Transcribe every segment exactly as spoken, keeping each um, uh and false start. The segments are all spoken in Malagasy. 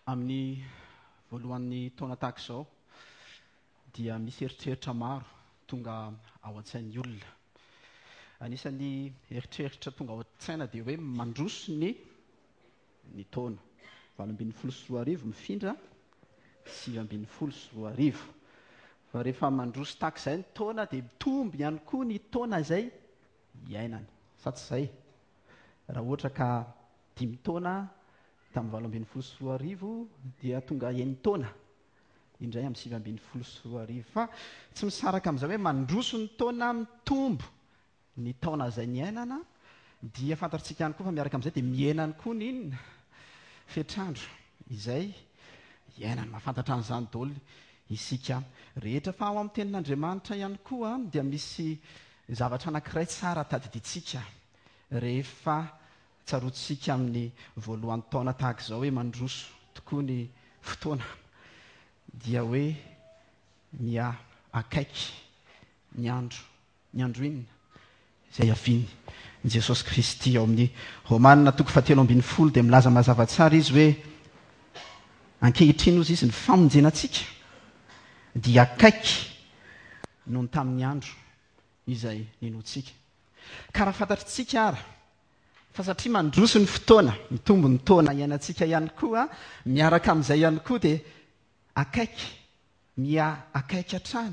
Amin'ny voalohan'ny taona tahaka izao dia misy eritreritra maro tonga ao an-tsain'ny olona. Anisan'ny eritreritra tonga ao an-tsaina dia hoe mandroso ny ny taona. Valo ambin'ny folo sy roa arivo mifindra sivy ambin'ny folo sy roa arivo. Fa rehefa mandroso tahaka izay ny taona dia mitombo ihany koa ny taona izay iainany. Sa tsy izay? Raha ohatra ka dimy taona tamin'ny valo ambin'ny folo sy roa arivo dia tonga enina taona indray amin'ny sivy ambin'ny folo sy roa arivo. Fa tsy misaraka amin'izay hoe mandroso ny taona mitombo ny taona izay niainana dia fantatsika ihany koa fa miaraka amin'izay dia miainany koa ny inona fetrandro izay iainany. Mahafantatra an'izany daholo isika rehetra. Fa ao amin'ny tenin'Andriamanitra ihany koa dia misy zavatra anankiray tsara tadidintsika rehefa tsarotsika amin'ny voalohan'ny taona tahaka izao hoe mandroso tokoa ny fotoana dia hoe mia akaiky ny andro ny andro inona izay aviany Jesosy Kristy. Ao amin'ny Romanina toko fahatelo ambin'ny folo dia milaza mazava tsara izy hoe ankehitriny ozy izy ny famonjenantsika dia akaiky noho ny tamin'ny andro izay ninoantsika. Ka raha fantatritsika ara fa satria mandroso ny fotoana mitombo ny taona iainantsika ihany koa, miaraka amin'izay ihany koa dia akaiky mia akaiky hatrany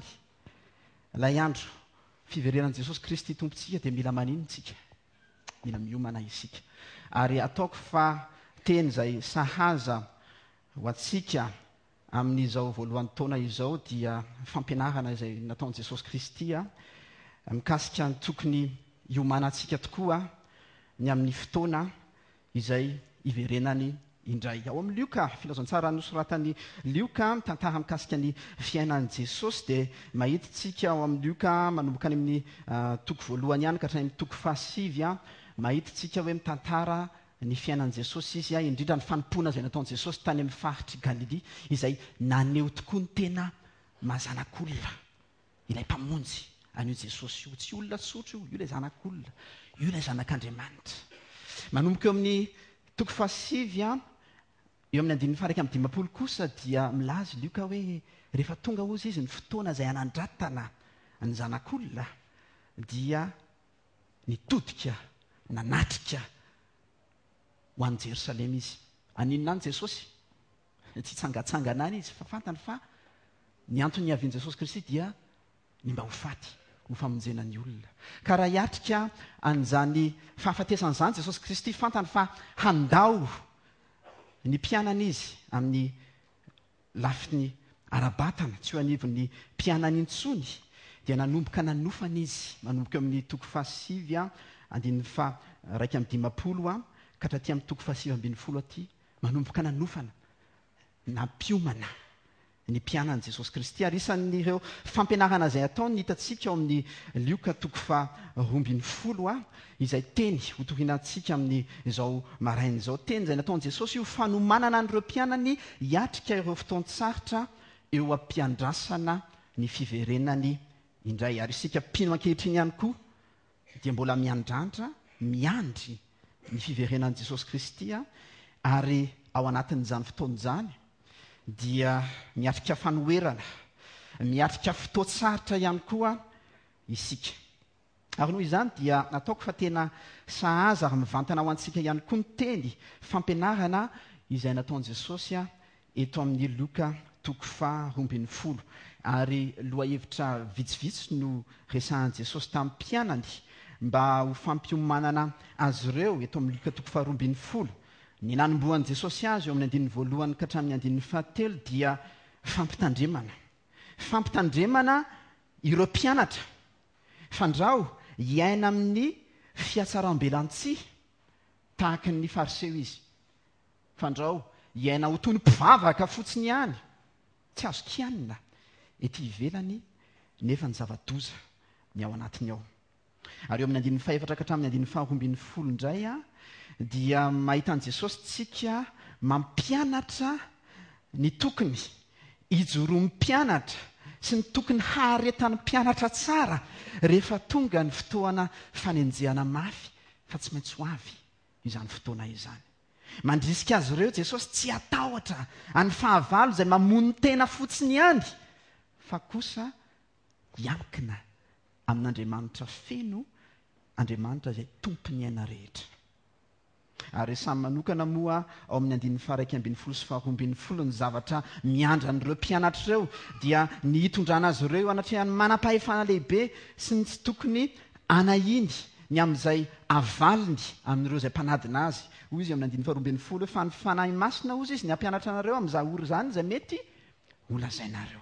ilay andro fiverenan'i Jesosy Kristy tompontsika dia mila maninontsika, mila miomana isika. Ary ataoko fa teny izay sahaza ho antsika amin'izao voalohan'ny taona izao dia fampianarana izay nataon'i Jesosy Kristy mikasika ny tokony hiomanantsika tokoa ny amin'ny fotoana izay iverenany indray. Ao amin'ny Lioka, filazantsara nosoratan'ny Lioka mitantara mikasika ny fiainan'i Jesosy dia mahitatsika ao amin'ny Lioka manomboka any amin'ny toko voalohany ihany ka hatrany amin'ny toko fahasivy mahitatsika hoe mitantara ny fiainan'i Jesosy izy indrindra ny fanompoana izay nataon'i Jesosy tany amin'ny faritry Galili izay naneho tokoa ny tena mazanak'olona ilay mpamonjy an'io Jesosy io. Tsy olona tsotra io, io ilay zanak'olona, io ilay zanak'Andriamanitra. Manomboka eo amin'ny toko fahasivy eo amin'ny andininy faha raika amin'ny dimampolo kosa dia milaza Lioka hoe rehefa tonga ozy izy ny fotoana izay anandratana ny zanak'olona dia nitodika nanatrika ho an'i Jerosalema izy. Aninona any Jesosy? Tsy hitsangatsangana any izy fa fantany fa ny antony avian'i Jesosy Kristy dia ny mba ho faty ho famonjena ny olona. Ka raha hiatrika an'izany fahafatesan'izany Jesosy Kristy fantany fa handao ny mpianana izy amin'ny lafiny ara-batana tsy ho anivon'ny mpianana intsony dia nanomboka nanofana izy manomboka amin'ny toko fahasivy andininy fa raika amin'ny dimampolo ka hatraty amin'ny toko fahasivy ambin'ny folo aty manomboka nanofana nampiomana ny mpianan'i Jesosy Kristy. Ary isan'ireo fampianarana izay ataony ny hitatsika ao amin'ny Lioka toko faha roa ambin'ny folo izay teny hotorinantsika amin'ny izao maraina izao. Teny izay nataon'i Jesosy io fanomanana an'ireo mpianany hiatrika ireo fotoan-tsarotra eo am-piandrasana ny fiverenany indray. Ary isika mpino ankehitriny ihany koa dia mbola miandrandra miandry ny fiverenan'i Jesosy Kristy ary ao anatin'izany fotoan'izany dia miatrika fanoherana, miatrika fotoan-tsarotra ihany koa isika. Ary noho izany dia nataoko fa tena sahaza ary mivantana ho antsika ihany koa ny teny fampianarana izay nataon'i Jesosy eto amin'ny Lioka toko faha roa ambin'ny folo. Ary lohahevitra vitsivitsy no resahan'i Jesosy tamin'ny mpianany mba ho fampiomanana azy ireo eto amin'ny Lioka toko faha roa ambin'ny folo. Ny nanombohan'i Jesosy azy eo amin'ny andininy voalohany ka hatramin'ny andininy fahatelo dia fampitandremana. Fampitandremana ireo mpianatra fandrao hiaina amin'ny fiatsaram-belantsihy tahaka ny fariseo izy. Fandrao hiaina ho toy ny mpivavaka fotsiny ihany, tsy azo kianina ety ivelany nefa ny zava-doza ny ao anatiny ao. Ary eo amin'ny andininy fahaefatra ka hatramin'ny andininy faha roa ambin'ny folo indray dia mahitan'i Jesosy tsika mampianatra ny tokony hijoroan'ny mpianatra sy ny tokony haharetan'ny mpianatra tsara rehefa tonga ny fotoana fanenjehana mafy fa tsy maintsy ho avy izany fotoana izany. mandrisika azy ireo Jesosy tsy atahotra any fahavalo izay mamono tena fotsiny ihany fa kosa hiankina amin'Andriamanitra feno Andriamanitra izay tompony aina rehetra. Ary samy manokana moa ao amin'ny andininy faha-raika ambin'ny folo sy faha-roa ambin'ny folo ny zavatra miandra an'ireo mpianatra ireo dia ny hitondrana azy ireo anatrehany manam-pahefana lehibe sy ny tsy tokony anahiny ny amin'izay avaliny amin'ireo izay mpanadina azy. Hoy izy amin'ny andininy faha-roa ambin'ny folo hoe fa ny fanahy masina ozy izy ny hampianatra anareo amin'izay ora izany izay mety holazainareo.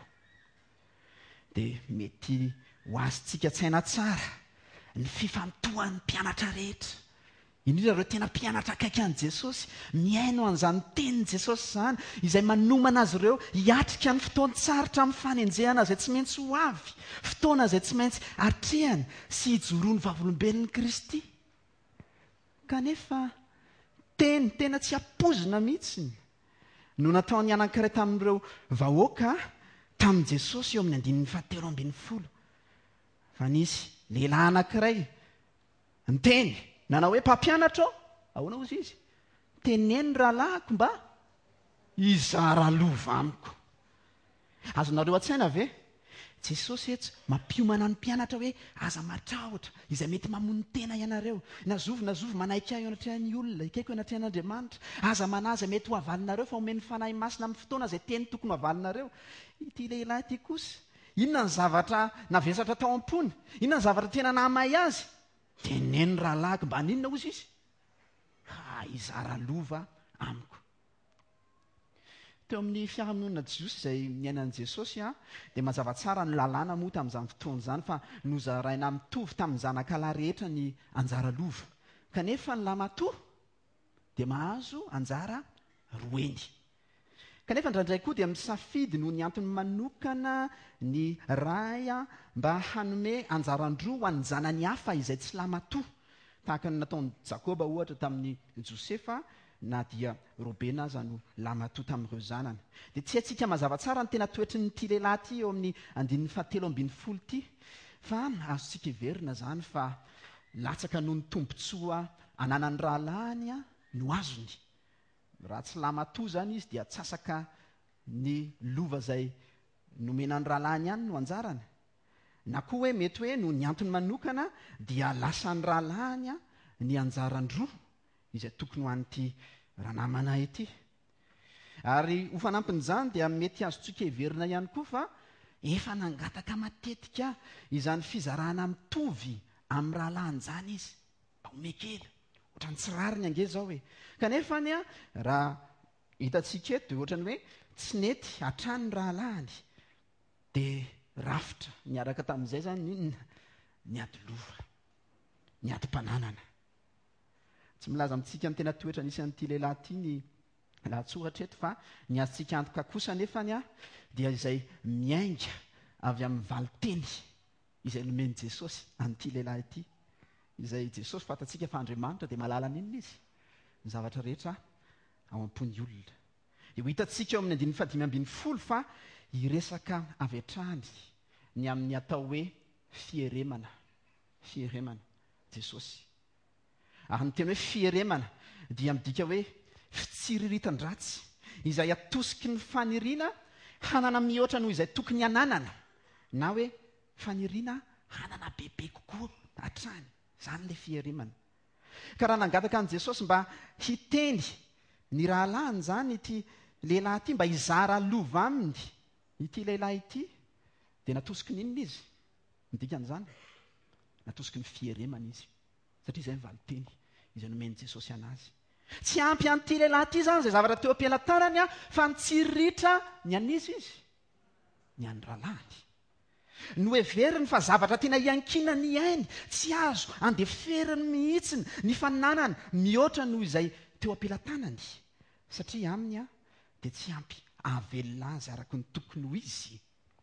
Dia mety ho azontsika tsaina tsara ny fifantohan'ny mpianatra rehetra. Indrindra ireo tena mpianatra akaiky an'i Jesosy miaino an'izany tenin'i Jesosy izany izay manomana azy ireo hiatrika ny fotoan-tsarotra amin'ny fanenjehana izay tsy maintsy ho avy, fotoana izay tsy maintsy hatrehany sy hijoroany vavolombelon'i Kristy. Kanefa teny tena tsy hampozina mihitsiny no nataony anankiray tamin'ireo vahoaka tamin'i Jesosy eo amin'ny andininy fahatelo ambin'ny folo. Fa nisy lehilahy anankiray niteny nanao hoe mpampianatra ao, ahoana ozy izy? Teneno rahalahiko mba hizara lova amiko. Azonareo an-tsaina ve? Jesosy eto mampiomana ny mpianatra hoe aza matahotra izay mety mamono tena ianareo. Nazovy nazovy manaiky ahy eo anatrehan'ny olona, ikaiko eo anatrehan'Andriamanitra. Aza manahy izay mety ho avalinareo fa omeny fanahy masina amin'ny fotoana izay teny tokony ho avalinareo. Ity lehilahy ity kosa, inona ny zavatra navesatra tao am-pony? Inona ny zavatra tena nahamahy azy? Teneno rahalahiko mba ninona ozy izy? Ha, hizara lova amiko. Teo amin'ny fiarahamonina jiosy izay niainan'i Jesosy a, dia mazava tsara ny lalàna moa tamin'izany fotoana izany fa nozaraina mitovy tamin'ny zanakalahy rehetra ny anjara lova. Kanefa ny lahy matoa dia mahazo anjara roeny. Kanefa indraindray koa dia misafidy noho ny antony manokana ny ray a mba hanome anjaran-droa ho an'ny zanany hafa izay tsy lahy matoa. Tahaka ny nataon'i Jakoba ohatra tamin'ny Josefa na dia Robena aza no lahy matoa tamin'ireo zanany. Dia tsy haintsika mazava tsara ny tena toetrin'ity lehilahy ity eo amin'ny andininy fahatelo ambin'ny folo ity. Fa azontsika heverina izany fa latsaka noho ny tombontsoa ananan'ny rahalahiny a no azony. Raha tsy lahy matoa izany izy dia atsasaka ny lova izay nomenan'ny rahalahiny ihany no anjarany. Na koa hoe mety hoe no ny antony manokana dia lasan'ny rahalahiny a ny anjaran-droa izay tokony ho an'ity ranamana ity. Ary ho fanampin'izany dia mety azontsika heverina ihany koa fa efa nangataka matetika izany fizarana mitovy amin'ny rahalahiny izany izy. Omekely, ohatran'ny tsy rariny ange zao hoe. Kanefa ny a raha hitantsika eto dia ohatrany hoe tsy nety hatrany rahalahiny dia rafitra niaraka tamin'izay zany inona? Ny ady lova, ny ady mpananana. Tsy milaza amintsika ny tena toetra nisy an'ity lehilahy ity ny lahatsoratra eto fa ny azontsika antoka kosa nefany a dia izay miainga avy amin'ny valiteny izay nomen'i Jesosy an'ity lehilahy ity. Izay Jesosy fantatsika fa Andriamanitra dia mahalala n'inona izy? Ny zavatra rehetra ao am-pony olona. Dia ho hitantsika eo amin'ny andininy fahadimy ambin'ny folo fa hiresaka avy hatrany ny amin'ny atao hoe fieremana. Fieremana Jesosy. Ary ny teny hoe fieremana dia midika hoe fitsiriritan-dratsy izay atosiky ny faniriana hanana mihoatra noho izay tokony hananana. Na hoe faniriana hanana bebe kokoa hatrany. Izany ilay fieremana. Ka raha nangataka an'i Jesosy mba hiteny ny rahalahiny izany ity lehilahy ity mba hizara lova aminy ity lehilahy ity dia natosiky n'inona izy? Ndikan'izany natosiky ny fieremana izy. Satria izay ny valiteny izay nomen'i Jesosy anazy. Tsy ampy an'ity lehilahy ity izany izay zavatra teo am-pianarana a fa nitsiriritra ny an'izy izy, ny an'ny rahalahiny. No heveriny fa zavatra tena hiankina ny ainy tsy azo andeferiny mihitsiny ny fananana mihoatra noho izay teo am-pilatanany. Satria aminy a dia tsy ampy ahavelona azy araka ny tokony ho izy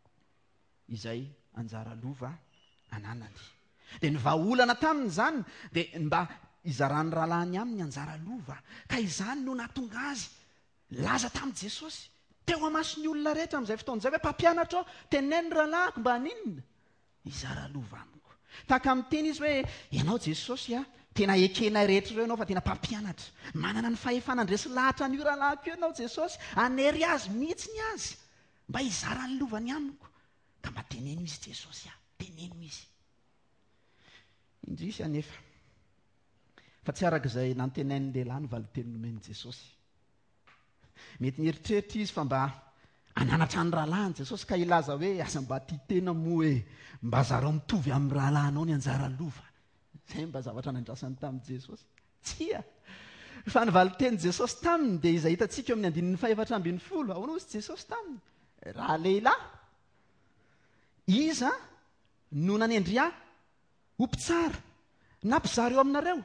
izay anjara lova ananany. Dia ny vahaolana tamin'izany dia mba hizaran'ny rahalahiny aminy anjara lova. Ka izany no nahatonga azy laza tamin'i Jesosy teo amason'ny olona rehetra amin'izay fotoana izay hoe mpampianatra ao, teneno ny rahalahiko mba ninona? Hizara lova amiko. Tahaka amin'ny teny izy hoe ianao Jesosy a tena ekena rehetra ireo ianao fa tena mpampianatra manana ny fahefanandresy lahatra ny oralahko io ianao Jesosy anery azy mihitsy ny azy mba hizara ny lovany amiko ka mba teneno izy Jesosy a teneno izy indrisy anefa fa tsy arak'izay nantenain'ny lehilahy ny valiteny nomeny Jesosy mety nieritreritra izy fa mba ananatra ny rahalahiny Jesosy ka ilaza hoe aza mba tia tena moa hoe mba zareo mitovy amin'ny rahalahinao ny anjara lova zay mba zavatra nandrasany tamin'i Jesosy tsia fa ny valiteny Jesosy taminy dia izay hitantsika eo amin'ny andininy faefatra ambin'ny folo ahoana ozy Jesosy taminy raha lehilahy iza no nanendry ahy ho mpitsara na mpizara eo aminareo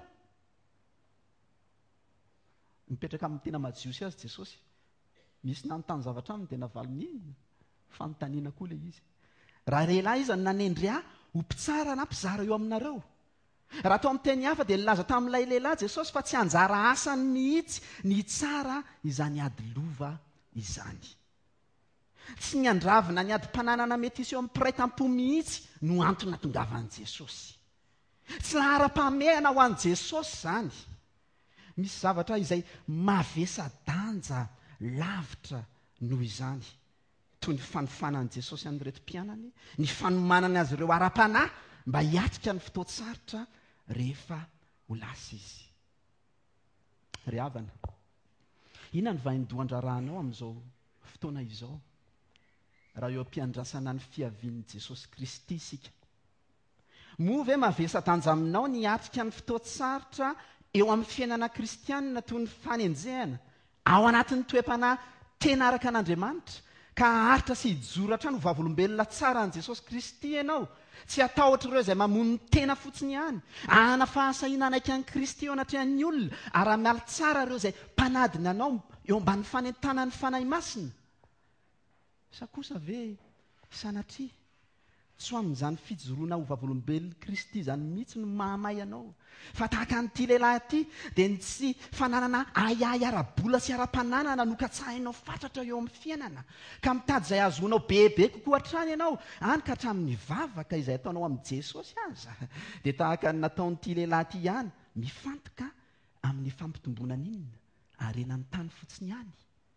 mipetraka amin'ny tena madio sy azy Jesosy misy nanontany zavatra aminy dia navaly ny fanontaniana koa ilay izy raha lehilahy iza no nanendry ahy ho mpitsara na mpizara eo aminareo raha tao amin'ny teny hafa dia nilaza tamin'ilay lehilahy Jesosy fa tsy anjara asany mihitsy ny tsara izany ady lova izany tsy ny andravina ny ady mpananana mety isy eo amin'ny mpiray tampo mihitsy no antony natongavan'i Jesosy tsy lahara-pamehana ho an'i Jesosy zany misy zavatra izay mavesa-danja lavitra noho izany toy ny fanofanan'i Jesosy amin'ny reto mpianany ny fanomanany azy ireo ara-panahy mba hiatrika ny fotoan-tsaritra rehefa ho lasa izy ry havana inona ny vain-dohan-drarahanao amin'izao fotoana izao raha eo am-piandrasana ny fiavian'i Jesosy Kristy isika moa ve mavesa-danja aminao ny hiatrika ny fotoan-tsaritra eo amin'ny fiainana kristianina toy ny fanenjehana ao anatin'ny toe-panahy tena araka an'Andriamanitra ka haritra sy hijoratra ny vavolombelona tsara an' Jesosy Kristy ianao tsy atahotra ireo izay mamono ny tena fotsiny ihany ahana fahasahiana anaiky an'i Kristy eo anatrehan'ny olona ary amialy tsara ireo izay mpanadina anao eo ambany fanentanany fanahy masina sa kosa ve sanatria tsy ho amin'izany fijoroana ho vavolombelon'i Kristy izany mihitsy no mahamay anao fa tahaka an'ity lehilahy ity dia ny tsy fananana ayay ara-bola sy ara-pananana no katsahinao fatratra eo amin'ny fiainana ka mitady izay azoanao bebe kokoa hatrany ianao any ka hatramin'ny vavaka izay ataonao amin'i Jesosy aza dia tahaka ny nataon'ity lehilahy ity ihany mifantoka amin'ny fampitomboana n'inona arenan'ny tany fotsiny ihany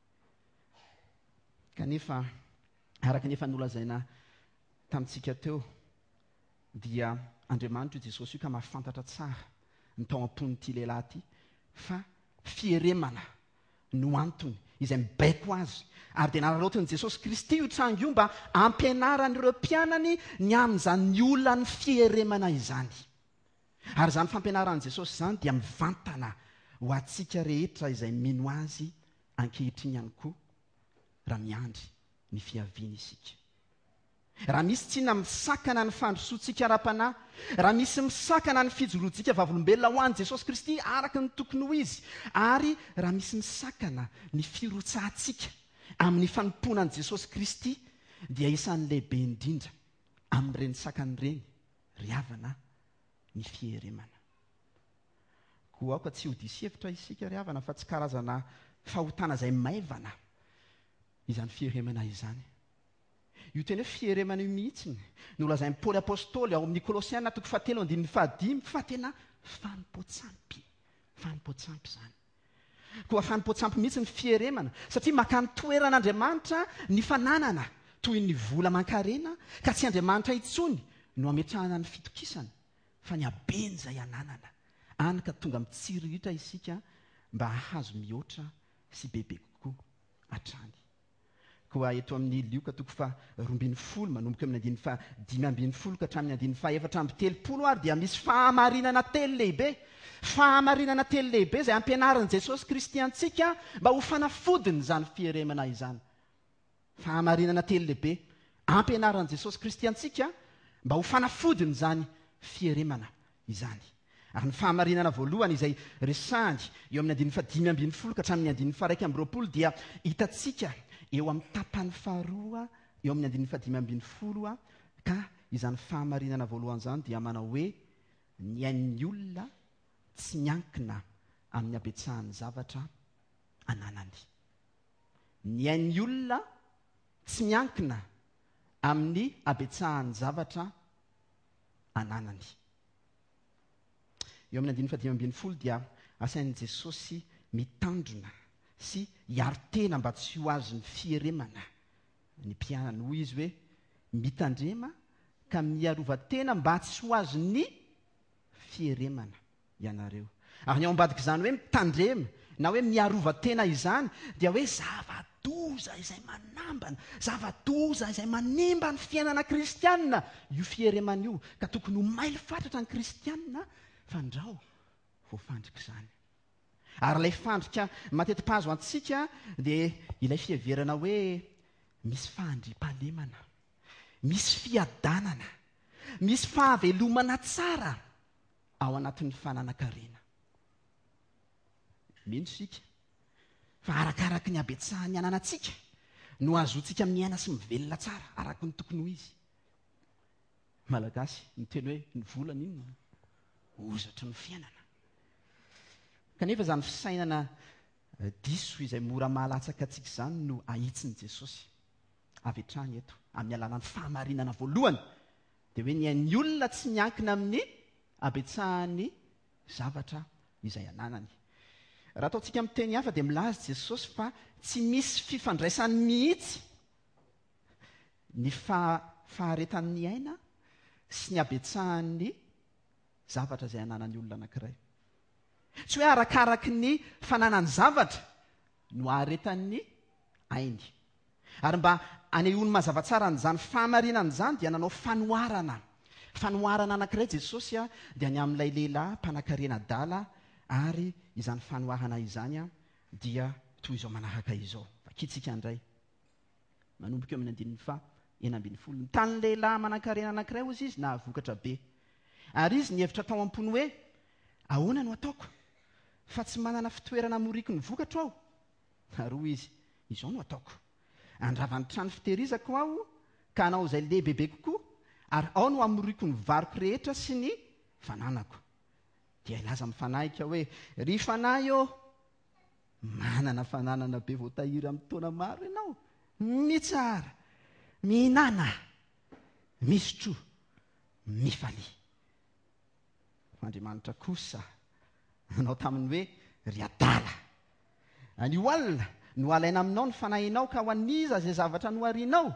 kanefa araka nefa nolazaina tamintsika teo dia Andriamanitra io Jesosy io ka mahafantatra tsara ny tao am-pon'ity lehilahy ity fa fieremana no antony izay mibaiko azy ary dia nararaotiny Jesosy Kristy io trango io mba ampianaran'ireo mpianany ny amin'izany ny olona ny fieremana izany ary izany fampianaran'i Jesosy izany dia mivantana ho antsika rehetra izay mino azy ankehitriny ihany koa raha miandry ny fiaviana isika raha misy tsyna misakana ny fandrosoantsika ara-panahy raha misy misakana ny fijoroantsika vavolombelona ho an'i Jesosy Kristy araka ny tokony ho izy ary raha misy misakana ny firotsahantsika amin'ny fanomponan'i Jesosy Kristy dia isan'ny lehibe indrindra amin'ireny sakan'ireny ry havana ny fieremana koa aoka tsy ho disy hevitra isika ry havana fa tsy karazana fahotana izay maivana izany fieremana izany io tena hoe fieremana io mihitsiny no lazain'ny Paoly apôstôly ao amin'ny Kolosiana toko fahatelo andininy fahadimy fa tena fanompoantsampy fanompoantsampy izany koa fanompoantsampy mihitsy ny fieremana satria maka ny toeran'Andriamanitra ny fananana toy ny vola mankarena ka tsy Andriamanitra intsony no ametrahana ny fitokisana fa ny abeny izay ananana any ka tonga mitsiriritra isika mba hahazo mihoatra sy bebe kokoa hatrany koa eto amin'ny lioka toko fa roambin'ny folo manomboka amin'ny andininy fa dimy ambin'ny folo ka hatramin'ny andininy fa efatra amby telopolo ary dia misy fahamarinana telo lehibe fahamarinana telo lehibe izay ampianaran'i Jesosy Kristy antsika mba ho fanafodiny izany fieremana izany fahamarinana telo lehibe ampianaran'i Jesosy Kristy antsika mba ho fanafodiny izany fieremana izany ary ny fahamarinana voalohany izay resahany eo amin'ny andininy fa dimy ambin'ny folo ka hatramin'ny andininy fa raika amby roapolo dia hitantsika eo amin'ny tapany faharoa eo amin'ny andininy fadimy ambin'ny folo a ka izany fahamarinana voalohany izany dia manao hoe ny ain'ny olona tsy miankina amin'ny abetsahan'ny zavatra ananany ny ain'ny olona tsy miankina amin'ny abetsahan'ny zavatra ananany eo amin'ny andiny fadimy ambin'ny folo dia asain'i Jesosy mitandrona sy hiaro-tena mba tsy ho azy ny fieremana ny mpianany. Hoy izy hoe mitandrema ka miarova-tena mba tsy ho azy ny fieremana ianareo. Ary ny ao ambadika izany hoe mitandrema na hoe miarova-tena izany dia hoe zava-doza izay manambana, zava-doza izay manimba ny fiainana kristianina io fieremana io, ka tokony ho mailo fatratra ny kristianina fandrao voafandrika izany. Ary ilay fandrika mateti-pahazo antsika dia ilay fiheverana hoe misy fahandriam-pahalemana, misy fiadanana, misy fahavelomana tsara ao anatin'ny fananan-karena. Mino sika fa arakaraka ny abetsahany ananantsika no azotsika miaina sy mivelona tsara araka ny tokony ho izy. Malagasy miteny hoe ny volana inona ozatra ny fiainana. Kanefa izany fisainana diso izay mora mahalatsaka antsika izany no ahitsin'i Jesosy avy hatrany eto amin'ny alalany fahamarinana voalohany dia hoe ny olona tsy miankina amin'ny abetsahany zavatra izay ananany. Raha ataontsika amin'ny teny hafa dia milaza Jesosy fa tsy misy fifandraisany mihitsy ny faharetan'ny aina sy ny abetsahan'ny zavatra izay ananan'ny olona anankiray. Tsy hoe arakaraky ny fananany zavatra no aharetan'ny ainy. Ary mba anehoany mazava tsara n'izany fahamarinana izany dia nanao fanoharana. Fanoharana anankiray Jesosy a dia ny amin'ilay lehilahy mpanan-karena adala, ary izany fanoharana izany a dia toy izao manaraka izao. Vakitsika indray. Manomboka eo amin'ny andininy fa enina ambin'ny folo. Nitany lehilahy manan-karena anankiray ozy izy na vokatra be. Ary izy nihevitra tao am-pony hoe ahoana no ataoko fa tsy manana fitoerana moriky ny vokatra aho. Ary hoy izy, izao no ataoko. Andravany trano fitehirizako aho ka hanao izay lehibebe kokoa, ary ao no amoriko ny variko rehetra sy ny fananako. Dia ilaza amin'ny fanahika hoe ry fanahy ô, manana fananana be voatahiry amin'ny taona maro ianao, mitsara, mihinana, misotro, mifalia. Andriamanitra kosa nanao taminy hoe ry adala, anio alina no alaina aminao ny fanahinao ka ho aniza izay zavatra noharianao.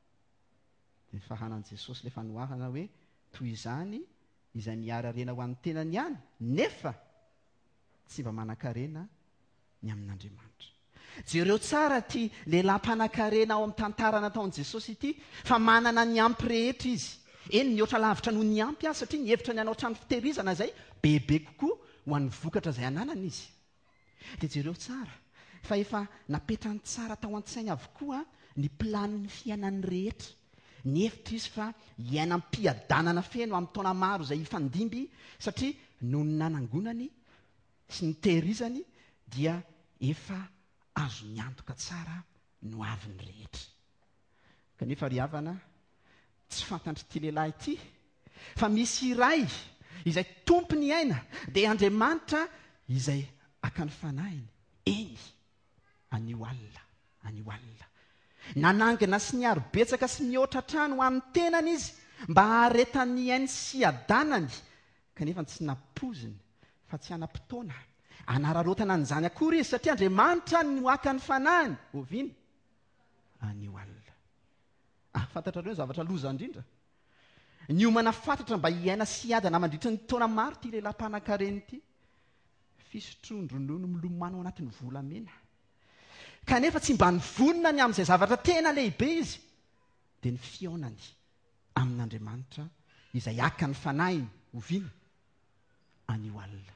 Dia fahanan'i Jesosy ilay fanoharana hoe toy izany izay miara rena ho an'ny tenany ihany, nefa tsy mba manan-karena ny amin'Andriamanitra. Jereo tsara ty lehilahy mpanan-karena ao amin'ny tantara nataon'i Jesosy ity, fa manana ny ampy rehetra izy. Eny mihoatra lavitra noho ny ampy azy, satria nihevitra ny hanao trano fitehirizana izay bebe kokoa ho an'ny vokatra izay ananana izy. Dia jereo tsara fa efa napetrany tsara tao an-tsainy avokoa ny planiny fiainany rehetra. Nihevitra izy fa hiaina ampiadanana feno amin'ny taona maro izay hifandimby, satria noho ny nanangonany sy ny tehirizany dia efa azo miantoka tsara no aviny rehetra. Kanefa ry havana, tsy fantantry ity lehilahy ity fa misy iray izay tompony aina dia Andriamanitra izay akany fanahiny eny anio alina, anio alina. Nanangina sy niaro betsaka sy mihoatra trano ho an'ny tenany izy mba haharetan'ny ainy sy adanany, kanefa tsy nampoziny fa tsy hanam-potoana anararotana an'izany akory izy, satria Andriamanitra no akany fanahiny oviny anio alina. Ah, fantatrareo zavatra loza indrindra. Ny omana fantatra mba hiaina sy hiadana mandritra ny taona maro ity lehilahy mpanan-karena ity, fisotrondro nono milomano anatin'ny volamena. Kanefa tsy mba nivonona ny amin'izay zavatra tena lehibe izy, dia ny fiaonany amin'Andriamanitra izay akany fanahiny oviny anio alina.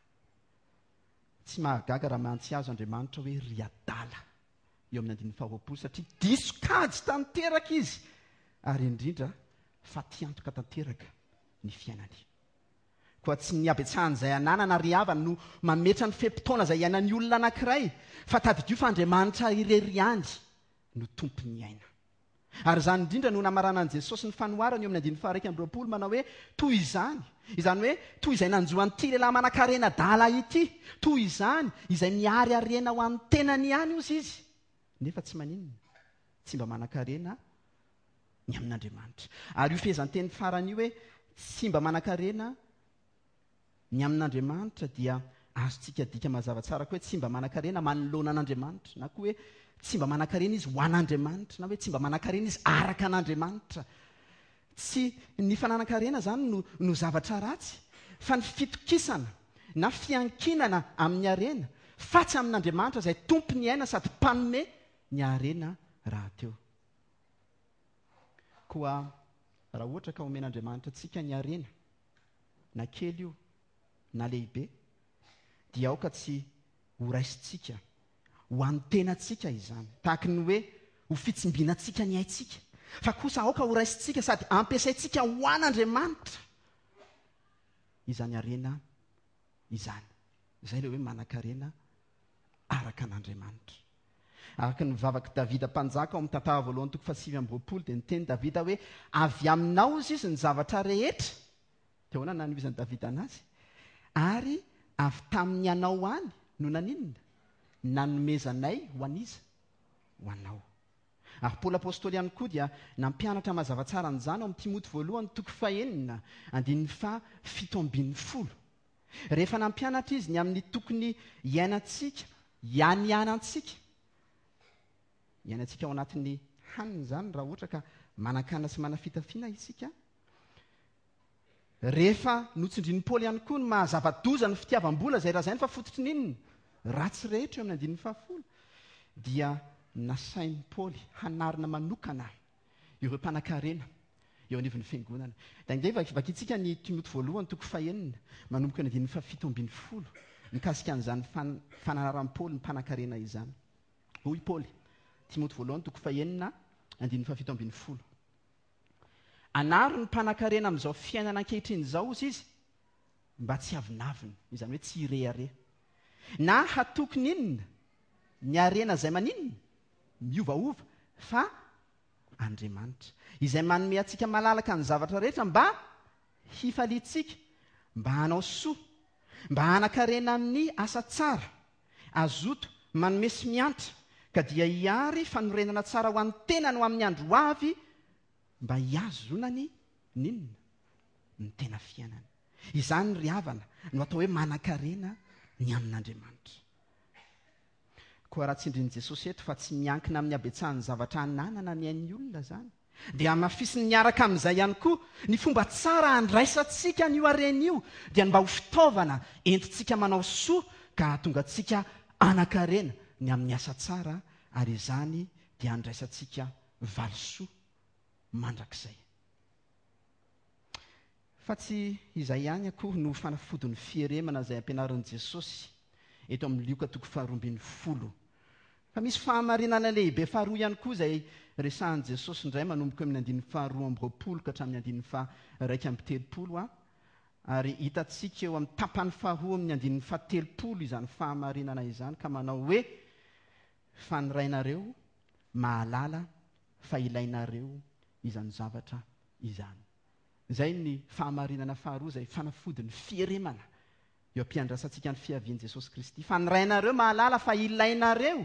Tsy mahagaga raha mantsy azo Andriamanitra hoe ry adala eo amin'ny andininy faharoapolo, satria diso kajy tanteraka izy, ary indrindra fa tiantoka tanteraka ny fiainany. Koa tsy ny abetsahany izay ananana ry havana no mametra ny fe-potoana izay iainan'ny olona anankiray, fa tadidio fa Andriamanitra irery ihany no tompony aina. Ary izany indrindra no namaranan'i Jesosy ny fanoharana eo amin'ny andininy faha iraika amby roapolo, manao hoe toy izany, izany hoe toy izay nanjoan'ity lehilahy manan-karena adala ity, toy izany izay miary arena ho an'ny tenany ihany ozy izy, nefa tsy maninona, tsy mba manan-karena ny amin'Andriamanitra. Ary io fehezanteny farany io hoe tsy mba manan-karena ny amin'Andriamanitra dia azontsika dika mazava tsara koa hoe tsy mba manan-karena manoloana an'Andriamanitra, na koa hoe tsy mba manan-karena izy ho an'Andriamanitra, na hoe tsy mba manan-karena izy araka an'Andriamanitra. Tsy ny fananan-karena zany no, no zavatra ratsy, fa ny fitokisana na fiankinana amin'ny arena fatsy amin'Andriamanitra izay tompo ny aina sady mpanome ny arena raha teo. Koa raha ohatra ka omen'Andriamanitra antsika ny arena, na kely io na lehibe, dia aoka tsy ho raisitsika, ho antenantsika izany, tahaka ny hoe ho fitsimbianantsika ny aintsika, fa kosa aoka ho raisitsika sady ampiasaintsika ho an'Andriamanitra izany arena izany. Izay ilay hoe manan-karena araka an'Andriamanitra. Araka ny vavaka Davida mpanjaka ao amin'ny tantara voalohany toko faha sivy amby roapolo dia niteny Davida hoe avy aminao izy izy ny zavatra rehetra. Teo ahoana nanovizan'i Davida anazy? Ary avy tamin'ny anao any no naninona? Nanomezanay ho an'iza? Ho anao. Ary Paoly apôstôly ihany koa dia nampianatra mazava tsara an'izany ao amin'ny Timoty voalohany toko fahaenina andininy faha fito ambin'ny folo. Rehefa nampianatra izy ny amin'ny tokony iainantsika, ianianantsika, iainantsika ao anatin'ny hanina zany raha ohatra ka manan-kanina sy manafitafiana isika. Rehefa notsindrin'ny Paoly ihany koa ny mahazava-doza ny fitiavam-bola izay raha izay ny fa fototry n'inona? Ratsy rehetra eo amin'ny andininy fahafolo. Dia nasain'ny Paoly hanarina manokana ireo mpanan-karena eo anivon'ny fiangonana. Da indray vakitsika ny Timoty voalohany toko fahaenina manomboka ny andininy fahafito ambin'ny folo mikasika an'izany fan- fananaran'i Paoly ny mpanan-karena izany. Hoy Paoly, Timoty voalohany toko fahaenina andininy fahafito ambin'ny folo. Anaro ny mpanan-karena amin'izao fiainana ankehitriny izao izy izy mba tsy avinavina, izany hoe tsy ireare. Na hatoky n'inona? Ny arena izay maninona? Miovaova, fa Andriamanitra izay manome antsika malalaka ny zavatra rehetra mba hifalitsika, mba hanao soa, mba hanan-karena amin'ny asa tsara, azoto manome sy miantra, ka dia hiary fanorenana tsara ho an'ny tena no amin'ny andro avy, mba hiazonany n'inona? Ny tena fiainana. Izany ry havana no atao hoe manan-karena ny amin'Andriamanitra. Koa raha tsindrin'i Jesosy eto fa tsy miankina amin'ny abetsahan'ny zavatra ananana ny ain'ny olona zany, dia amafisiny miaraka amin'izay ihany koa ny fomba tsara handraisantsika n'io harena io, dia mba ho fitaovana entintsika manao soa ka hahatonga antsika hanan-karena ny amin'ny asa tsara, ary izany dia handraisantsika valosoa mandrakizay. Fa tsy izay ihany akoho no fanafodin'ny fieremana izay ampianarin'i Jesosy eto amin'ny Lioka toko faharoa ambin'ny folo. Fa misy fahamarinana lehibe faharoa ihany koa izay resahan'i Jesosy indray manomboka amin'ny andininy faharoa amby roapolo ka hatramin'ny andininy faharaika amby telopolo a. Ary hitantsika eo amin'ny tapany faharoa amin'ny andininy fahatelopolo izany fahamarinana izany, ka manao hoe fanirainareo mahalala fa ilainareo izany zavatra izany. Izay ny fahamarinana faharoa izay fanafodin'ny fieremana eo ampiandrasantsika ny fiavian'i Jesosy Kristy. Fanirainareo mahalala fa ilainareo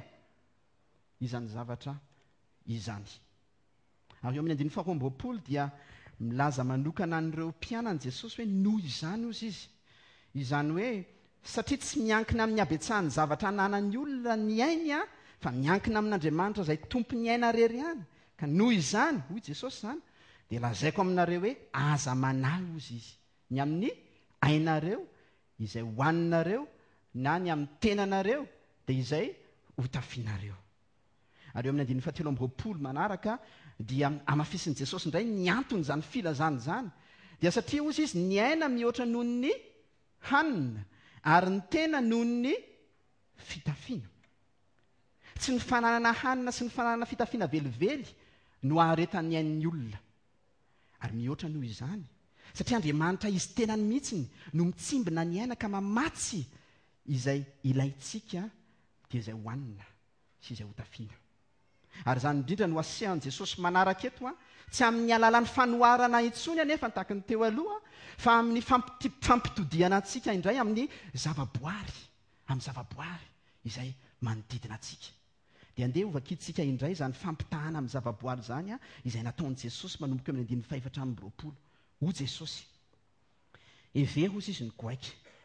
izany zavatra izany. Ary eo amin'ny andininy faharoa amby roapolo dia milaza manokana an'ireo mpianany Jesosy hoe noho izany ozy izy. Izany hoe satria tsy miankina amin'ny abetsahan'ny zavatra ananan'ny olona ny ainy a, fa miankina amin'Andriamanitra izay tompo ny aina rery ihany. Ka noho izany, hoy Jesosy zany, dia lazaiko aminareo hoe aza manahy ozy izy ny amin'ny ainareo izay hoaninareo na ny amin'ny tenanareo dia izay ho tafianareo. Ary eo amin'ny andininy fahatelo amby roapolo manaraka dia amafisin'i Jesosy indray ny antony zany filazany zany, dia satria ozy izy ny aina mihoatra noho ny hanina ary ny tena noho ny fitafiana. Tsy ny fananana hanina sy ny fananana fitafiana velively no aharetan'ny ain'ny olona, ary mihoatra noho izany satria Andriamanitra izy tenany mihitsiny no mitsimbina ny aina ka mamatsy izay ilaitsika dia izay hohanina sy izay hotafiana. Ary izany indrindra no asehan'i Jesosy manaraka eto a, tsy amin'ny alalan'ny fanoharana intsony anefa tahaka ny teo aloha, fa amin'ny fampiti- fampitodiana antsika indray amin'ny zavaboary, amin'ny zavaboary izay manodidina antsika. Dia andeha hovakitsika indray izany fampitahana amin'ny zavaboary izany a, izay nataon'i Jesosy manomboka amin'ny andininy fahaefatra amby roapolo. Ho Jesosy, hevery hozy izy ny goaika,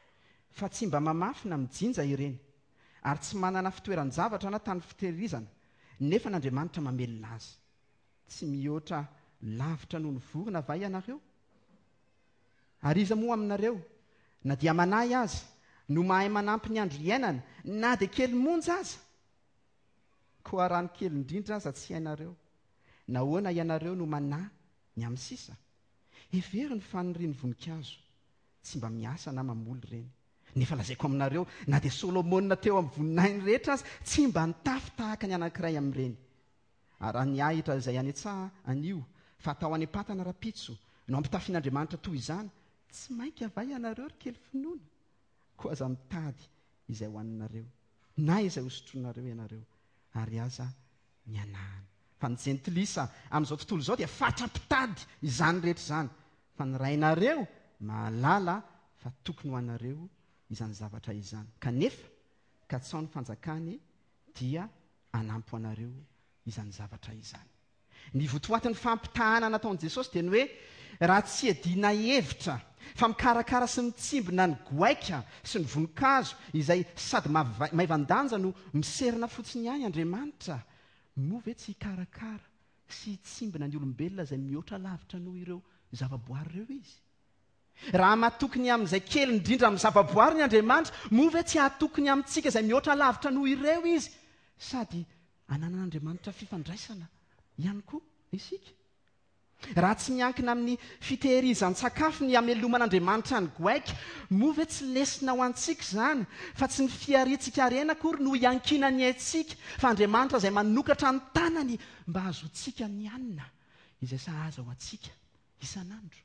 fa tsy mba mamafina mijinja ireny ary tsy manana fitoerany zavatra na tany fitehirizana nefa n'Andriamanitra mamelona azy. Tsy mihoatra lavitra noho ny vorona va ianareo? Ary iza moa aminareo na dia manahy aza no mahay manampy ny andro iainana na dia kely monja aza? Koa raha ny kely indrindra aza tsy hainareo, nahoana ianareo no manahy ny amin'ny sisa? Heveriny fa ny riny voninkazo tsy mba miasa na mamoly ireny. Nefa lazaiko aminareo na dia Solomona teo amin'ny voninahiny rehetra azy tsy mba nitafy tahaka ny anankiray amin'ireny. Ary raha ny ahitra izay anetsaha anio fa atao any am-patana rapitso no ampitafian'Andriamanitra toy izany, tsy mainka ava ianareo ry kely finoana. Koa aza mitady izay ho aninareo na izay hosotronareo ianareo, ary aza ny anahana. Fa ny jentilisa amin'izao tontolo izao dia fatra-pitady izany rehetra izany. Fa ny rainareo mahalala fa tokony ho anareo izany zavatra izany. Kanefa ka tsao ny fanjakany dia anampy anareo izany zavatra izany. Ny votoatin'ny fampitahana nataon'i Jesosy dia ny hoe raha tsy adina hevitra fa mikarakara sy mitsimbina ny goaika sy ny voninkazo izay sady maivandanja no miserina fotsiny ihany Andriamanitra, moa ve tsy hikarakara sy hitsimbina ny olombelona izay mihoatra lavitra noho ireo zavaboary ireo izy? Raha mahatokony amin'izay kely indrindra amin'ny zavaboary ny Andriamanitra, moa ve tsy hahatokony amintsika izay mihoatra lavitra noho ireo izy? Sady ananan'Andriamanitra fifandraisana ihany koa isika. Raha tsy miankina amin'ny fitehirizan-tsakafo ny ameloman'Andriamanitra ny goaika, moa ve tsy lesina ho antsika izany? Fa tsy ny fiaritsika arena akory no hiankina ny aintsika, fa Andriamanitra izay manokatra ny tanany mba ahazoantsika ny hanina izay sahaza ho antsika isan'andro.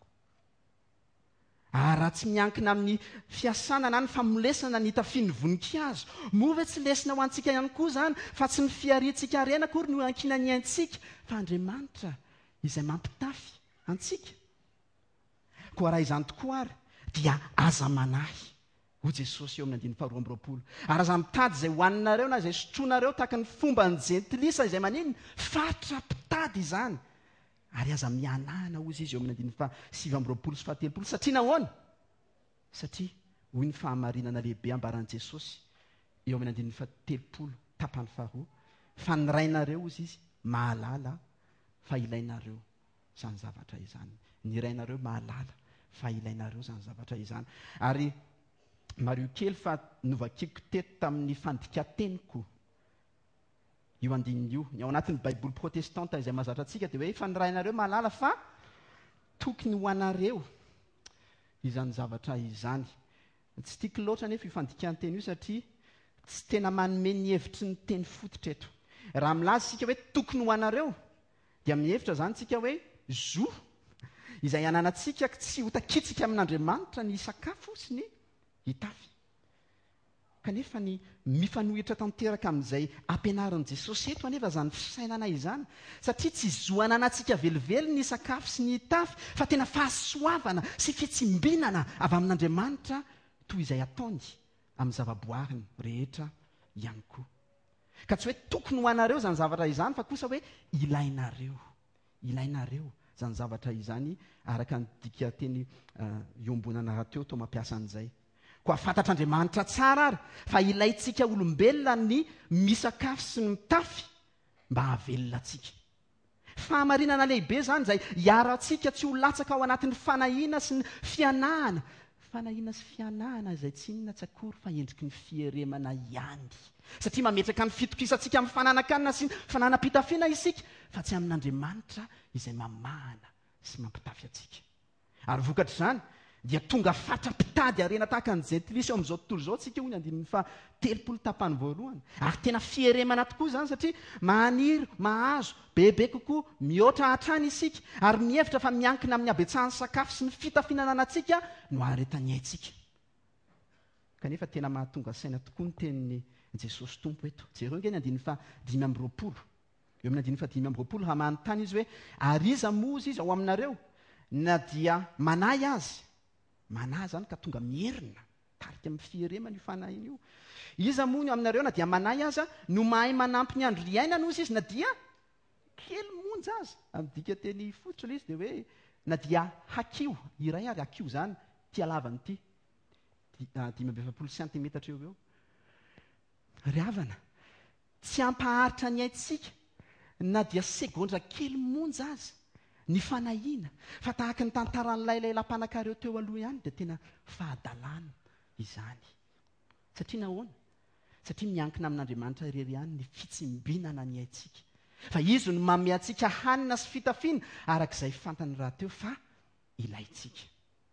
Ary raha tsy miankina amin'ny fiasana na ny famolesana ny tafian'ny voninkazo, moa ve tsy lesina ho antsika ihany koa izany? Fa tsy ny fiaritsika arena akory no hiankina ny aintsika, fa Andriamanitra izay mampitafy antsika. Koa raha izany tokoa ary dia aza manahy ho Jesosy eo amin'ny andininy faharoa amby roapolo. Ary aza mitady izay hoaninareo na izay sotronareo tahaka ny fomba ny jentilisa izay maninona fatra-pitady izany. Ary aza mianahana ozy izy eo amin'ny andininy faha sivy amby roapolo sy fahatelopolo. Satria nahoana? Satria hoy ny fahamarinana lehibe ambaran'i Jesosy eo amin'ny andininy fahatelopolo tapany faharoa, fa ny rainareo ozy izy mahalala fa ilainareo izany zavatra izany. Ny rainareo mahalala fa ilainareo izany zavatra izany. Ary mario kely fa novakiko teto tamin'ny fandika-teniko io andininy io. Ny ao anatin'ny baiboly protestanta izay mahazatra antsika dia hoe fa ny rainareo mahalala fa tokony ho anareo izany zavatra izany. Tsy tiako loatra nefa io fandikan-teny io satria tsy tena manome ny hevitry ny teny fototra eto. Raha milaza isika hoe tokony ho anareo dia mihevitra izany tsika hoe zo izay ananantsika tsy hotakitsika amin'Andriamanitra ny sakafo sy ny hitafy. Kanefa ny mifanohitra tanteraka amin'izay ampianarin'i Jesosy eto anefa izany fisainana izany, satria tsy zo ananantsika velively ny sakafo sy ny hitafy, fa tena fahasoavana sy fitsimbinana avy amin'Andriamanitra toy izay ataony amin'ny zavaboariny rehetra ihany koa. Ka tsy hoe tokony ho anareo izany zavatra izany, fa kosa hoe ilainareo. Ilainareo izany zavatra izany araka ny dika teny eo ambonana raha teo to mampiasa an'izay. Koa fantatr'Andriamanitra tsara ary fa ilaintsika olombelona ny misakafo sy ny mitafy mba hahavelona antsika. Fahamarinana lehibe izany izay hiara-tsika tsy ho latsaka ao anatin'ny fanahiana sy ny fianahana. Fanahiana sy fianahana izay tsy inona tsy akory fa endriky ny fieremana ihany. Satria mametraka ny fitokisantsika amin'ny fananakanina sy ny fananam-pitafiana isika, fa tsy amin'Andriamanitra izay mamahana sy mampitafy antsika. Ary vokatra izany dia tonga fatra-pitady arena tahaka ny jentilisa eo amin'izao tontolo izao tsika hoy ny andininy fa telopolo tapany voalohany. Ary tena fieremana tokoa izany satria maniry, mahazo, bebe kokoa, mihoatra hatrany isika ary mihevitra fa miankina amin'ny abetsahan'ny sakafo sy ny fitafianana antsika no aharetany aintsika. Kanefa tena mahatonga saina tokoa ny tenin'ny Jesosy tompo eto. Jereo nge ny andininy fa dimy amby roapolo. Eo amin'ny andininy fa dimy amby roapolo raha manontany izy hoe ary iza moa izy ao aminareo na dia manahy azy. Manahy zany ka tonga mierina tarika amin'ny fieremana io fanahiana io. Iza moa ny aminareo na dia manahy aza no mahay manampy ny andro iainana ozy izy na dia kely monja aza. Amin'ny dika teny fototra ilay izy dia hoe na dia hakio iray ary hakio izany tia lavany ity. dimy amby efapolo centimetatra eo eo. Ry havana, tsy ampaharitra ny aintsika na dia segondra kely monja azy ny fanahiana fa tahaka ny tantaran'ilay laylam-panan-kareo teo aloha ihany dia tena fahadalàna izany. Satria nahoana? Satria miankina amin'Andriamanitra irery ihany ny fitsimbinana ny aintsika. Fa izy no manome antsika hanina sy fitafiana arak'izay fantany raha teo fa ilayntsika.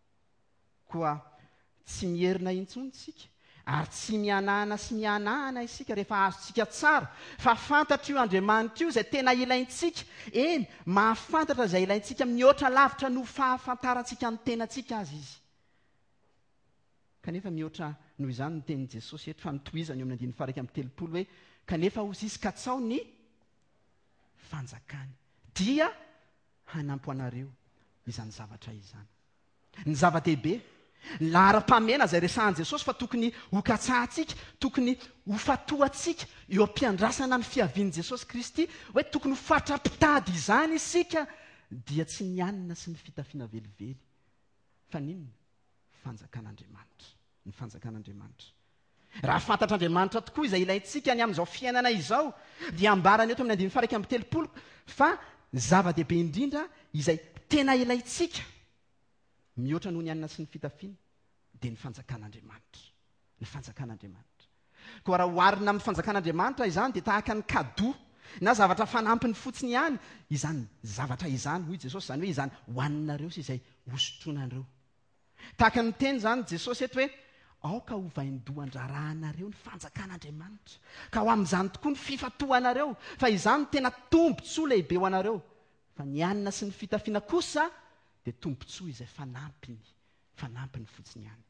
Koa tsy mierina intsony isika ary tsy mianahana sy mianahana isika rehefa azontsika tsara fa fantatra io Andriamanitra io izay tena ilayntsika. Eny, mahafantatra izay ilayntsika mihoatra lavitra no fahafantarantsika ny tenantsika azy izy. Kanefa mihoatra noho izany ny tenin'i Jesosy eto fa nitohizany eo amin'ny andininy faha iraika amby telopolo hoe kanefa hozy izy katsao ny fanjakany dia hanampy anareo izany zavatra izany. Ny zava-dehibe ny lahara-pamena izay resahan'i Jesosy fa tokony ho katsahantsika, tokony ho fatohantsika eo am-piandrasana ny fiavian'i Jesosy Kristy, hoe tokony ho fatra-pitady izany isika dia tsy ny hanina sy ny fitafiana velively fa ninona? Fanjakan'Andriamanitra. Ny fanjakan'Andriamanitra. Raha fantatr'Andriamanitra tokoa izay ilayntsika ny amin'izao fiainana izao dia ambarany eto amin'ny andininy faha iraika amby telopolo fa zava-dehibe indrindra izay tena ilayntsika mihoatra noho ny hanina sy ny fitafiana dia ny fanjakan'Andriamanitra. Ny fanjakan'Andriamanitra. Koa raha oharina amin'ny fanjakan'Andriamanitra izany dia tahaka ny kado na zavatra fanampiny fotsiny ihany, izany zavatra izany hoy Jesosy, izany hoe izany hoaninareo sy izay hosotroanareo. Tahaka ny teny izany Jesosy eto hoe aoka ho vaindohan-drarahanareo ny fanjakan'Andriamanitra ka ho amin'izany tokoa ny fifatohanareo fa izany tena tombontsoa lehibe ho anareo. Fa ny hanina sy ny fitafiana kosa dia tombontsoa izay fanampiny, fanampiny fotsiny ihany.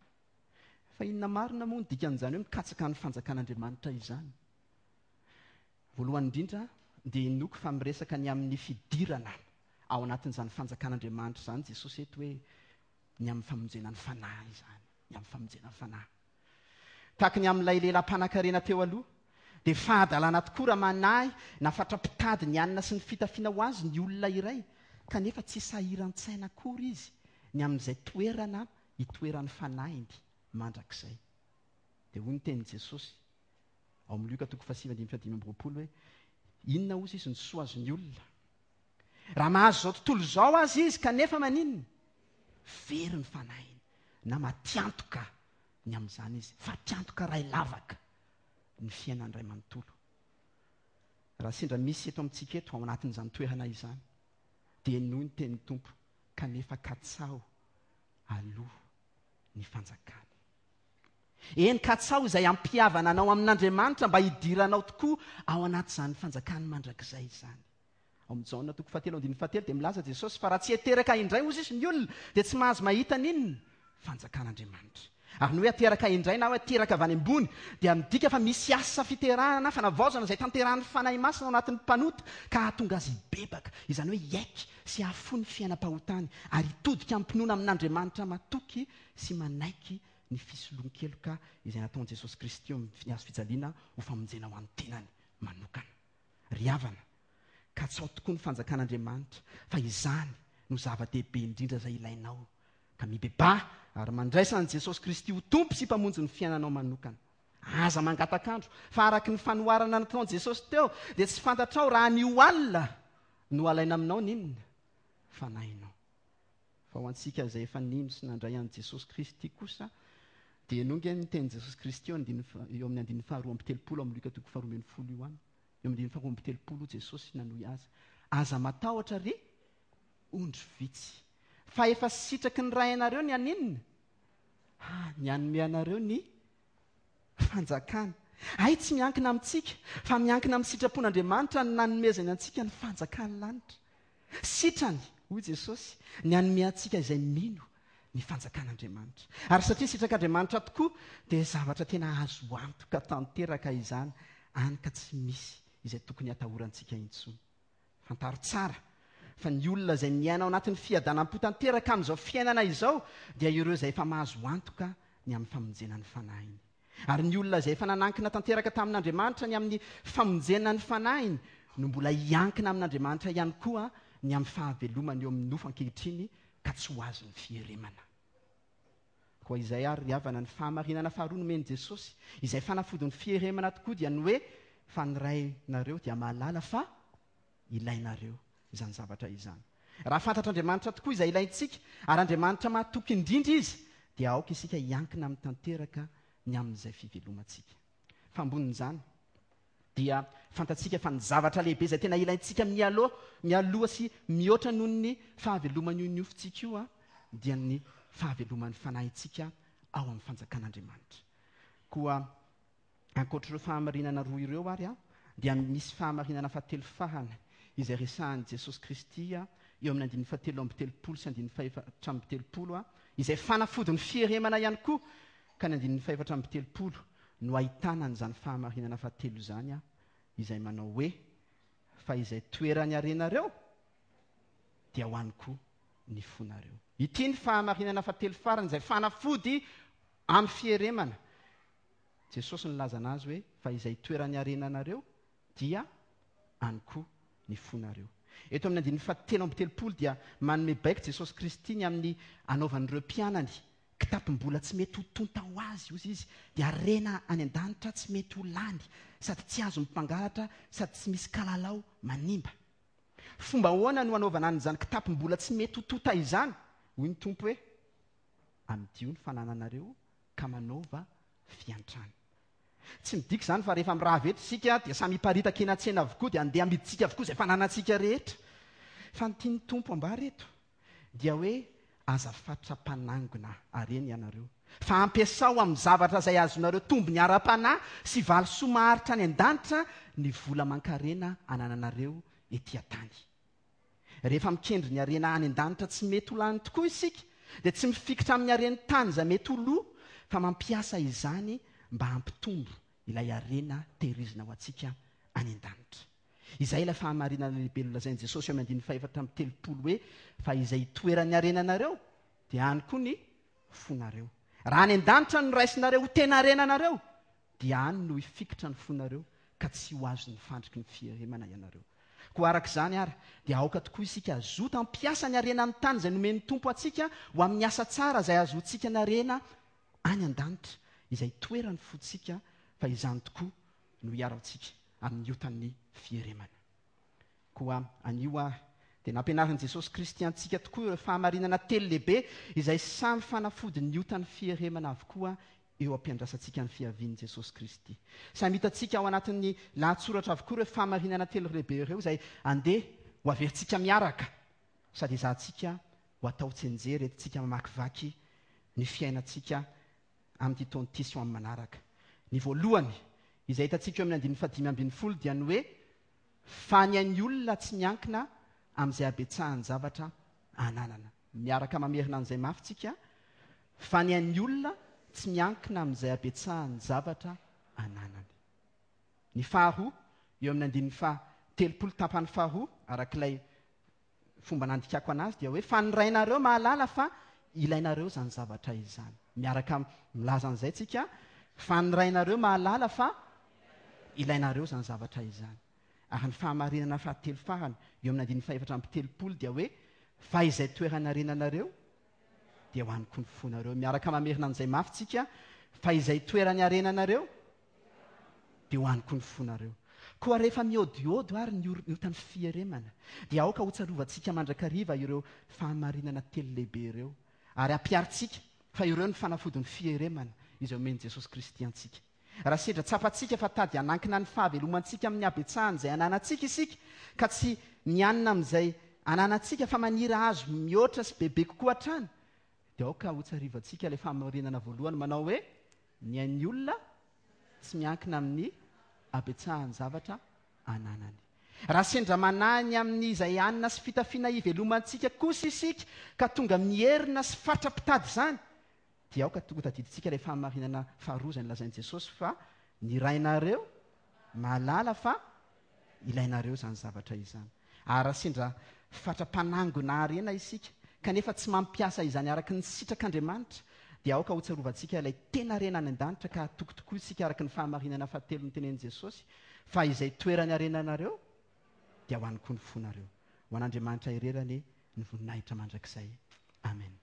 Fa inona marina moa ny dikan'izany hoe mikatsaka ny fanjakan'Andriamanitra izany? Voalohany indrindra dia enoky fa miresaka ny amin'ny fidirana ao anatin'izany fanjakan'Andriamanitra izany Jesosy eto hoe ny amin'ny famonjena ny fanahy izany, ny amin'ny famonjena ny fanahy. Tahaka ny amin'ilay lelam-panan-karena teo aloha dia fahadalàna tokoa raha manahy na fatra-pitady ny hanina sy ny fitafiana ho azy ny olona iray kanefa tsy sahiran-tsaina akory izy ny amin'izay toerana hitoeran'ny fanahiny mandrakizay. Dia hoy ny tenin'i Jesosy ao amin'ny Luka toko fahasivy andimy fadimy amby roapolo hoe inona ozy izy ny soa azon'ny olona? Raha mahazo izao tontolo izao azy izy kanefa maninona? Very ny fanahiny na matiantoka ny amin'izany izy, fa tiantoka ray lavaka ny fiainany ray manontolo. Raha sendra misy eto amintsika eto ao anatin'izany toerana izany dia noho ny tenin'ny Tompo kanefa katsao aloha ny fanjakany. Eny katsao izay ampihavana anao amin'Andriamanitra mba hidiranao tokoa ao anatin'izany fanjakany mandrakizay izany. Ao amin'ny Jaona toko fahatelo andininy fahatelo dia milaza Jesosy fa raha tsy heteraka indray ozy izy ny olona dia tsy mahazo mahita ninona? Fanjakan'Andriamanitra. Ary ny hoe ateraka indray na hoe ateraka avy any ambony dia midika fa misy asa fiterahana fanavaozana izay tanterahan'ny fanahy masina ao anatin'ny mpanota ka hahatonga azy hibebaka. Izany hoe hiaiky sy hahafo ny fiainam-pahotany ary hitodika ampinoana amin'Andriamanitra matoky sy manaiky ny fisolohan-keloka izay nataon'i Jesosy Kristy eo amin'ny hazo fijaliana ho famonjena ho an'ny tenany manokana. Ry havana, katsao tokoa ny fanjakan'Andriamanitra fa izany no zava-dehibe indrindra izay ilainao ka mibebà ary mandraisana Jesosy Kristy ho tompo sy mpamonjy ny fiainanao manokana. Aza mangatakandro fa araka ny fanoharana nataon'i Jesosy teo dia tsy fantatrao raha ny ho alina no alaina aminao ninona? Fanahinao. Fa ho antsika izay efa nino sy nandray an'i Jesosy Kristy kosa dia nonga ny tenin'i Jesosy Kristy eo eo amin'ny andininy faharoa amby telopolo amin'ny Luka toko faharoa ambin'ny folo io any. Eo amin'ny andininy faharoa amby telopolo Jesosy nanohy azy. Aza matahotra ry ondry vitsy. Fa efa sitraky ny ray anareo ny aninona? Ah, ny hanome anareo ny fanjakana. Ay, tsy miankina amintsika fa miankina amin'ny sitrapon'Andriamanitra ny nanomezany antsika ny fanjakany lanitra. Sitrany, hoy Jesosy, ny hanome antsika izay mino ny fanjakan'Andriamanitra. Ary satria sitrak'Andriamanitra tokoa dia zavatra tena azo antoka tanteraka izany, any ka tsy misy izay tokony hatahorantsika intsony. Fantaro tsara fa ny olona izay miaina ao anatin'ny fiadanam-po tanteraka amin'izao fiainana izao dia ireo izay efa mahazo antoka ny amin'ny famonjena ny fanahiny. Ary ny olona izay efa nanankina tanteraka tamin'Andriamanitra ny amin'ny famonjena ny fanahiny no mbola hiankina amin'Andriamanitra ihany koa ny amin'ny fahavelomany eo amin'ny nofo ankehitriny ka tsy ho azo ny fieremana. koa izay ary ry havana ny fahamarinana faharoa nomeny Jesosy izay fanafodin'ny fieremana tokoa dia ny hoe fa ny rainareo dia mahalala fa ilainareo izany zavatra izany. Raha fantatr'Andriamanitra tokoa izay ilaintsika ary Andriamanitra mahatoky indrindra izy dia aoka isika hiankina amin'ny tanteraka ny amin'izay fivelomantsika. Fa ambonin'izany dia fantatsika fa ny zavatra lehibe izay tena ilaintsika mialoha mialoha sy mihoatra noho ny fahaveloman'io niofintsika io a dia ny fahaveloman'ny fanahintsika ao amin'ny fanjakan'Andriamanitra. Koa ankoatr'ireo fahamarinana roa ireo ary a dia misy fahamarinana fahatelo fahana izay resahan'i Jesosy Kristy a eo amin'ny andininy fahatelo amby telopolo sy andininy fahaefatra amby telopolo a izay fanafodin'ny fieremana ihany koa ka ny andininy fahaefatra amby telopolo no ahitana an'izany fahamarinana fahatelo izany a izay manao hoe fa izay toerany arenareo dia ho any koa ny fonareo. Ity ny fahamarinana fahatelo farany izay fanafody amin'ny fieremana. Jesosy nilaza anazy hoe fa izay toerany arenanareo dia any koa ny fonareo. Eto amin'ny andininy fahatelo amby telopolo dia manome baika Jesosy Kristy ny amin'ny anaovan'ireo mpianany kitapim-bola tsy mety ho tonta ho azy ozy izy dia rena any an-danitra tsy mety ho lany sady tsy azo mimpangalatra sady tsy misy kalalao manimba. Fomba ahoana no anaovana an'izany kitapim-bola tsy mety ho tonta izany? Hoy ny tompo hoe amidio ny fanananareo ka manaova fiantrana. Tsy midika izany fa rehefa miraha veto isika dia samy hiparitaka eny an-tsena avokoa dia andeha amiditsika avokoa izay fananantsika rehetra. Fa ny tiany tompo ambary eto dia hoe aza fatra-panangona areny ianareo. Fa ampiasao amin'ny zavatra izay azonareo tombony ara-panahy sy valisoa maharitra any an-danitra ny vola mankarena anananareo etỳ an-tany. Rehefa mikendry ny arena any an-danitra tsy mety ho lany tokoa isika dia tsy mifikitra amin'ny areny tany izay mety ho loha fa mampiasa izany mba hampitombo ilay arena tehirizina ho antsika any an-danitra. Izay ilay fahamarinana lehibe nolazain'i Jesosy eo amin'ny andininy fahaefatra amby telopolo hoe fa izay toerany arenanareo dia any koa ny fonareo. Raha any an-danitra no raisinareo ho tena arenanareo dia any no hifikitra ny fonareo ka tsy ho azo ny fandriky ny fieremana ianareo. Koa arak'izany ary dia aoka tokoa isika azoto ampiasa ny arena ny tany izay nomeny tompo atsika ho amin'ny asa tsara izay azontsika ny arena any an-danitra izay toerany fotsika fa izany tokoa no hiaro antsika amin'ny iotan'ny fieremana. Koa anio a dia nampianarin'i Jesosy Kristy antsika tokoa ireo fahamarinana telo lehibe izay samy fanafody ny iotan'ny fieremana avokoa eo ampiandrasantsika ny fiavian'i Jesosy Kristy. Samy hitantsika ao anatin'ny lahatsoratra avokoa ireo fahamarinana telo lehibe ireo izay andeha ho averintsika miaraka sady izahantsika ho atao tsenjery entintsika mamakivaky ny fiainantsika amin'ity taon'ity sy amin'ny manaraka. Ny voalohany izay hitantsika eo amin'ny andininy fahadimy ambin'ny folo dia ny hoe fa ny an'ny olona tsy miankina amin'izay abetsahany zavatra ananana. Miaraka mamerina an'izay mafitsika fa ny an'ny olona tsy miankina amin'izay abetsahany zavatra ananany. Ny faharoa eo amin'ny andininy fahatelopolo tapany faharoa arak'ilay fomba nandikako anazy dia hoe fa ny rainareo mahalala fa ilainareo zany zavatra izany. Miaraka milaza an'izay tsika fa ny rainareo mahalala fa ilainareo zany zavatra izany. Ary ny fahamarinana fahatelo farany eo amin'ny andininy fahaefatra amby telopolo dia hoe fa izay toerany arenanareo dia ho any koa ny fonareo. Miaraka mamerina an'izay mafitsika fa izay toerany arenanareo dia ho any koa ny fonareo. Koa rehefa mihodiodo ary ny iotan'ny fieremana dia aoka ho tsarovantsika mandrakariva ireo fahamarinana telo lehibe ireo ary ampiaritsika fa ireo ny fanafodin'ny fieremana izay omeny Jesosy Kristy antsika. Raha sedra tsapatsika fa tady hanankina ny fahavelomantsika amin'ny abetsahany izay ananantsika isika ka tsy mianina amin'izay ananantsika fa manira azo mihoatra sy bebe kokoa hatrany dia aoka ho tsarivantsika ilay fahamarinana voalohany manao hoe ny an'ny olona tsy miankina amin'ny abetsahany zavatra ananany. Raha sendra manany amin'izay anina sy fitafiana ivelomantsika kosa isika ka tonga mierina sy fatrapitady izany dia aoka tonga tadiditsika ilay fahamarinana faharoa izay nilazain'i Jesosy fa ny rainareo mahalala fa ilainareo zany zavatra izany. Ary raha sendra fatra-panangona arena isika kanefa tsy mampiasa izany araky ny sitrak'Andriamanitra dia aoka ho tsarovantsika ilay tena arena any an-danitra ka tokotokoa isika araky ny fahamarinana fahatelo notenen'i Jesosy fa izay toerany arenanareo dia ho any koa ny fonareo. Ho an'Andriamanitra irerany ny voninahitra mandrakizay. Amen.